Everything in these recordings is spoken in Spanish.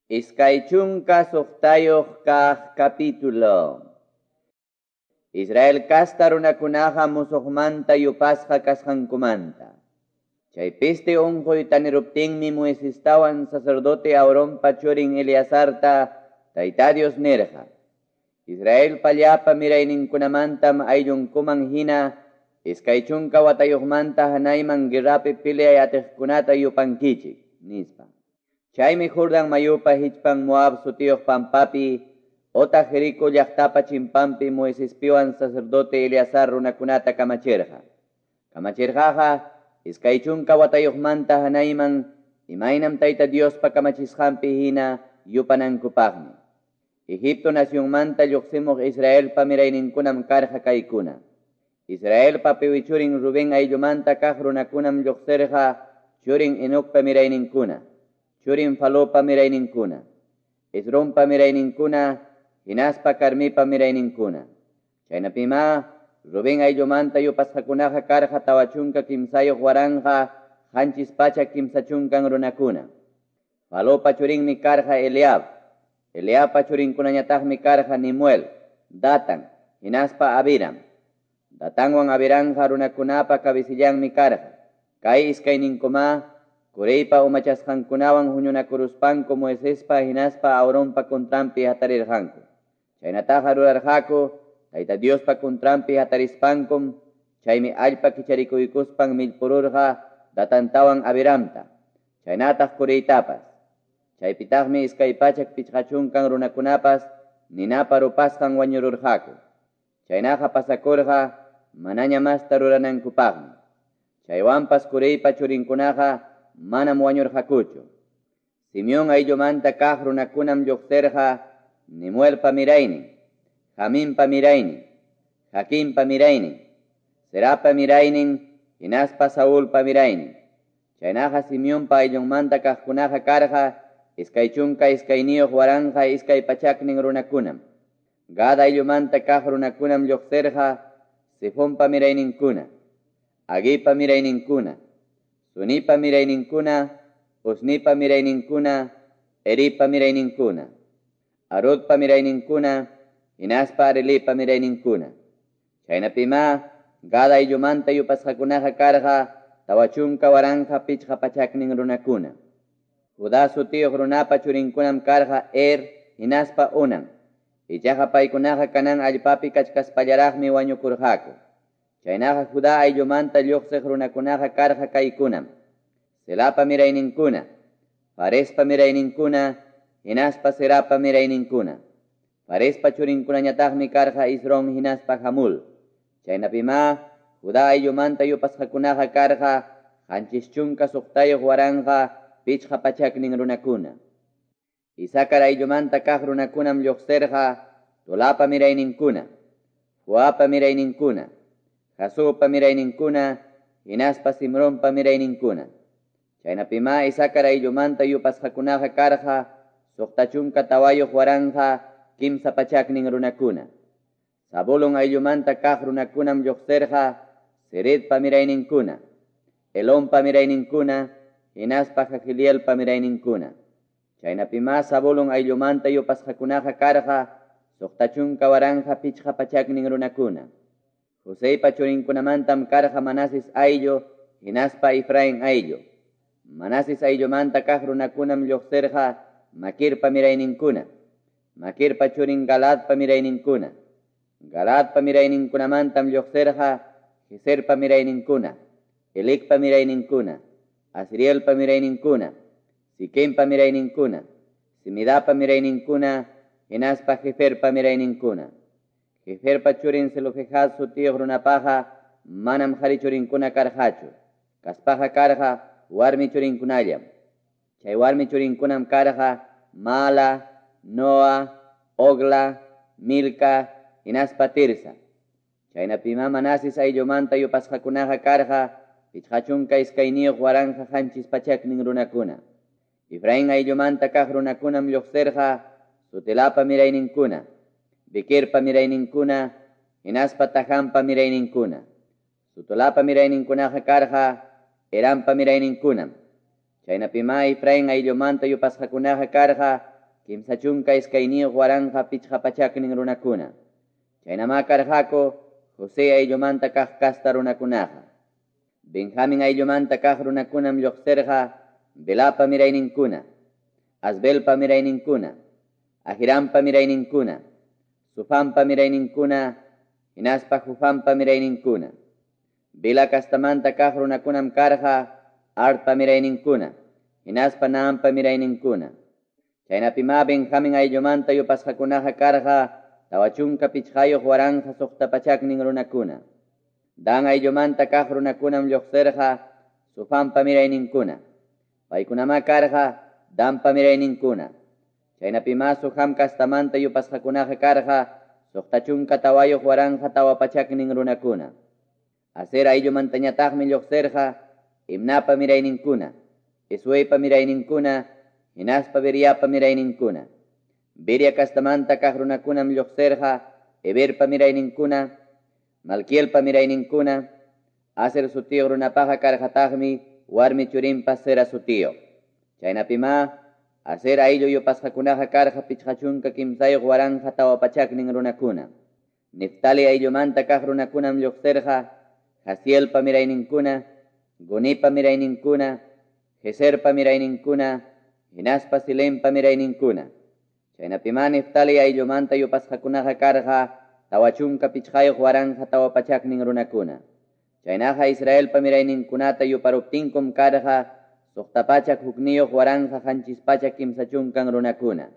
Iskaychunka suqtayuq kaq capítulo. Israel kasta runakunaqa musuqmanta yupasqa kasqankumanta. Chaypisti unquy taniruptinmi Moisestawan sacerdote Aaronpa churin Eleazarta Tayta Dios nirqa. Israel pallapa mirayninkunamantam ayllunkuman hina iskaychunka watayuqmanta hanayman guerrapi piliay atiqkunata yupankichik nispa. Chaymi Jordan mayupa hichpan Moab sutiyuq pampapi ota Jericó llaqtapa chimpampi Moisespiwan sacerdote Eleazar runakunata kamachirqa. Kamachirqaqa iskaychunka watayuqmanta hanayman imaynam Tayta Diospa kamachisqanpi hina yupanankupaqmi. Egipto nacionmanta lluqsimuq Israelpa mirayninkunam karqa kaykuna. Israelpa piwichurin Rubén ayllumanta kaq runakunam lluqsirqa churin Enocpa mirayninkuna, churin Falopa mirayninkuna, Esronpa mirayninkuna, hinaspa Carmipa mirayninkuna. Chaynapima Rubén ayllumanta yupasqakunaqa karqa tawachunka kimsayuq waranqa qanchis kimsachunkan runakuna. Falopa churinmi karqa Eliab, Eliabpa churinkunañataqmi karqa Nemuel, Datan, hinaspa Abiram. Datanwan Abiramqa runakunapa kabisillanmi karqa. Kay iskayninkuma Kureypa umachasqankunawan huñunakuruspanku Moisespa hinaspa Aaronpa kontrampi hatarirqanku. Chaynataqa rurarqaku Tayta Diospa kontrampi hatarispankum, chaymi allpa kicharikuykuspan millpururqa Datantawan Abiramta, chaynataq Kureytapas. Chaypitaqmi iskay pachak pichqachunkan runakunapas ninapa rupasqan wañururqaku. Chaynaqa pasakurqa manaña masta ruranankupaqmi. Chaywanpas Kureypa churinkunaqa manam wañurqakuchu. Simeón ayllumanta kaq runakunam lluqsirqa Nemuelpa miraynin, Jamimpa miraynin, Jaquimpa miraynin, Serapa miraynin, hinaspa Saulpa miraynin. Chaynaqa Simeónpa ayllunmanta kaqkunaqa karqa iskaychunka iskayniyuq waranqa iskay pachaknin runakunam. Gad ayllumanta kaq runakunam lluqsirqa Sifonpa mirayninkuna, Agipa mirayninkuna, Sunipa mirayninkuna, Usnipa mirayninkuna, Eripa mirayninkuna, Arudpa mirayninkuna, hinaspa Arelipa mirayninkuna. Chaynapima Gad ayllumanta yupasqakunaqa karqa tawachunka waranqa pichqa pachaknin runakuna. Judá sutiyuq runapa churinkunam karqa hinaspa Onan. Ichaqa paykunaqa kanan allpapi kachkaspallaraqmi wañukurqaku. Chaynaqa Judá ayllumanta lluqsiq runakunaqa karqa kaykunam: Selapa mirayninkuna, Farespa mirayninkuna, hinaspa Serapa mirayninkuna. Farespa churinkunañataqmi karqa Isron hinaspa Hamul. Chaynapima Judá ayllumanta yupasqakunaqa karqa qanchischunka suqtayuq waranqa pichqa pachaknin runakuna. Isakar ayllumanta kaq runakunam lluqsirqa Tolapa mirayninkuna, Fuapa mirayninkuna, Jasupa mirayninkuna, hinaspa Simronpa mirayninkuna. Chaynapima Isakar ayllumanta yupasqakunaqa karqa suqtachunka tawayuq waranqa kimsa pachaknin runakuna. Zabulon ayllumanta kaq runakunam lluqsirqa Seredpa mirayninkuna, Elonpa mirayninkuna, hinaspa Jahilielpa mirayninkuna. Chaynapima Zabulon ayllumanta yupasqakunaqa karqa suqtachunka waranqa pichqa pachaknin runakuna. Joseypa churinkunamantam karqa Manasis ayllu, hinaspa Efraín ayllu. Manasis ayllumanta kaq runakunam lluqsirqa Maquirpa mirayninkuna, Maquirpa churin Galadpa mirayninkuna. Galadpa mirayninkunamantam lluqsirqa Geserpa mirayninkuna, Elikpa mirayninkuna, Asrielpa mirayninkuna, Siquempa mirayninkuna, Simidapa mirayninkuna, hinaspa Jeferpa mirayninkuna. Jeferpa churin Zelofehad sutiyuq runapaqa manam qhari churinkuna karqachu. Kaspaqa karqa warmi churinkunallam. Chay warmi churinkunam karqa Mala, Noa, Ogla, Milca, hinaspa Tirsa. Chaynapima Manasis ayllumanta yupasqakunaqa karqa pichqachunka iskayniyuq waranqa qanchis pachaknin runakuna. Efraín ayllumanta kaq runakunam lluqsirqa Sutelapa mirayninkuna, Bequerpa mirayninkuna, hinaspa Tahampa mirayninkuna. Sutolapa mirayninkunaqa karqa Erampa mirayninkunam. Chaynapima Efraín ayllumanta yupasqakunaqa karqa kimsa chunka iskayniyuq waranja pichqapachaknin runakuna. Chaynama karqaku José ayllumanta kaq kasta runakunaqa. Benjamín ayllumanta kaq runakunam lluqsirqa Belapa mirayninkuna, Asbelpa mirayninkuna, Ahirampa mirayninkuna, Sufampa mirayninkuna, hinaspa Jufampa mirayninkuna. Bela kastamanta kaq runakunam karqa Ardpa mirayninkuna, hinaspa Naampa mirayninkuna. Chaynapima Benjamín ayllumanta yupasqakunaqa karqa tawachunka pichqayuq waranja suqtapachaknin runakuna. Dan ayllumanta kaq runakunam lluqsirqa Sufampa mirayninkuna. Paykunama karqa Danpa mirayninkuna. Chaynapima Sujam kastamanta yupasqakunaqa karqa suqtachunka tawayuq waranja tawapachaknin runakuna. Aser ayllumantañataqmi lluqsirqa Imnapa mirayninkuna, Esuepa mirayninkuna, hinaspa Beriapa mirayninkuna. Beria kastamanta kaq runakunam lluqsirqa Eberpa mirayninkuna, Malkielpa mirayninkuna. Aser sutiyo runapaqa karqataqmi warmi churinpa Sera sutiyo. Chaynapima Aser ayllu yupasqakunaqa karqa pichqachunka kimsayuq waranja tawapachaknin runakuna. Neftali ayllumanta kaq runakunam lluqsirqa Jasielpa mirayninkuna, Gonipa mirayninkuna, Jeserpa mirayninkuna, hinaspa Silempa mirayninkuna. Chaynapima Neftali ayllumanta yupasqakunaqa karqa tawachunka pichqayuq waranja tawapachaknin runakuna. Chaynaqa Israelpa mirayninkunata yuparuptinkum karqa suqtapachak hukniyuq waranja qanchispachak kimsachunkan runakuna.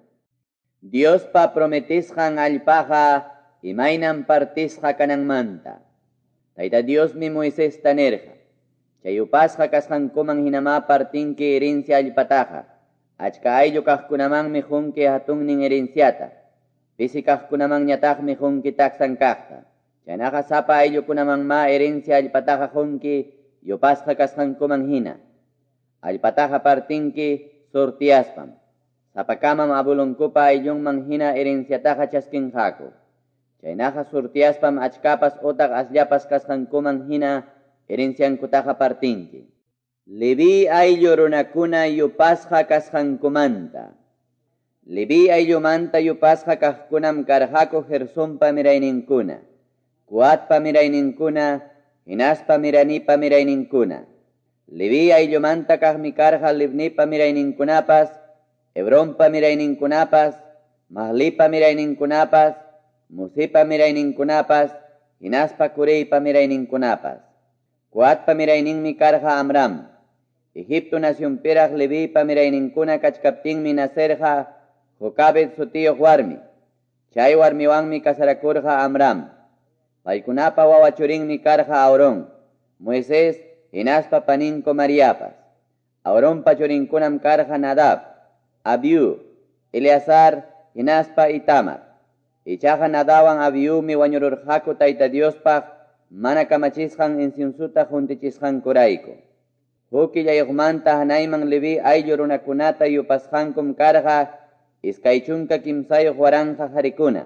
Diospa prometisqan allpaqa imaynan partisqa kananmanta. Tayta Diosmi Moisesta nirqa. Chay upasqa kasqankuman hinama partinki herencia allpataqa. Achka ayllu kaqkunamanmi qunki hatunnin herenciata. Pisi kaqkunamanñataqmi qunki taksan kaqta. Chaynaqa sapa ayllukunamanma herencia allpataqa qunki yupasqa kasqankuman hina. Allpataqa partinki surtiaspam. Sapakamam abulunkupa ayllunman hina herenciataqa chaskinqaku. Chaynaqa surtiaspam achkapas otaq asllapas kasqankuman hina herenciankutaqa partinki. Levi ayllu runakuna yupasqa kasqankumanta. Levi ayllumanta yupasqa kaqkunam karqaku Gersonpa mirayninkuna, Coatpa mirayninkuna, hinaspa Miranipa mirayninkuna. Levi ayllumanta kaqmi karqa Libnipa mirayninkunapas, Hebronpa mirayninkunapas, Mahlipa mirayninkunapas, Musipa mirayninkunapas, hinaspa Kureypa mirayninkunapas. Coatpa mirayninmi karqa Amram. Egipto nacionpiraq Levipa mirayninkuna kachkaptinmi nacerqa Jocabed sutiyuq warmi. Chay warmiwanmi kasarakurqa Amram. Paykunapa wawachurinmi karqa Aarón, Moisés, hinaspa paninko Mariapas. Aarónpa churinkunam karqa Nadab, Abiú, Eleazar, hinaspa Itamar. Ichaqa Nadawan Abiúmi wañururqaku Tayta Diospaq mana kamachisqan incensuta juntichisqankurayku. Huk killayuqmanta hanayman Levi ayllu runakunata yupasqankum karqa iskaychunka kimsayuq waranja qarikuna.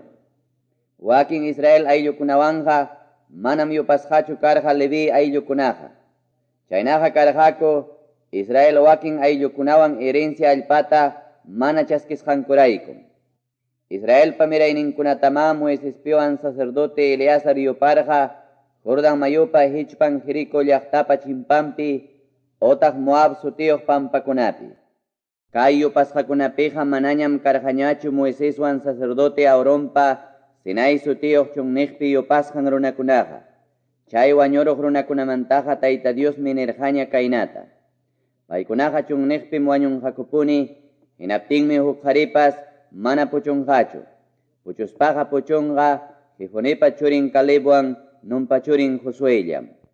Wakin Israel ayllukunawanqa manam yupasqachu karqa Levi ayllukunaqa. Chaynaqa karqaku Israel wakin ayllukunawan herencia allpata mana chaskisqankurayku. Israelpa mirayninkunatama Moisespiwan sacerdote Eleazar yuparqa Jordan mayupa hichpan Jericó llaqtapa chimpampi otaq Moab sutiyuq pampakunapi. Kay yupasqakunapiqa manañam karqañachu Moiseswan sacerdote Aarónpa Sinai sutiyuq chunniqpi yupasqan runakunaqa. Chay wañuruq runakunamantaqa Tayta Diosmi nirqaña kaynata. Paykunaqa chunniqpim wañunqakupuni, hinaptinmi huk qharipas mana puchunqachu. Puchuspaqa puchunqa Jefonipa churin Calebwan Nunpa churin Josuellam.